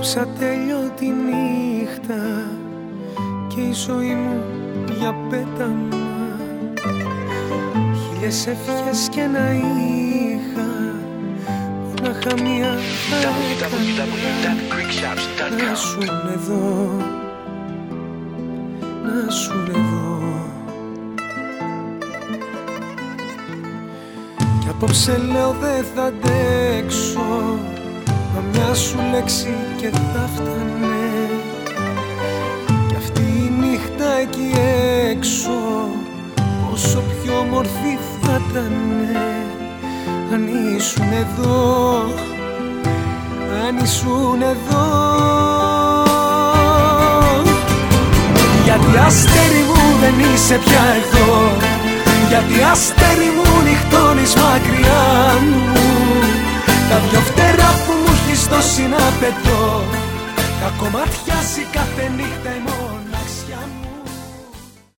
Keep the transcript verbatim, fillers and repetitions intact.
Απόψε ατέλειωτη νύχτα και η ζωή μου για πέταμα. Χίλιες ευχές και να είχα, μονάχα μία θα έκανα. Να σουν εδώ, να σουν εδώ. Κι απόψε λέω δεν θα αντέξω, μα μια σου λέξη και θα φτάνε. Κι αυτή η νύχτα εκεί έξω όσο πιο όμορφη θα ήτανε. Αν ήσουν εδώ, αν ήσουν εδώ. Γιατί αστέρι μου δεν είσαι πια εδώ, γιατί αστέρι μου νυχτώνεις μακριά μου. Τα δυο φτερά που μου έχεις δώσει να πετώ, τα κομμάτιάζει κάθε νύχτα η μόνη.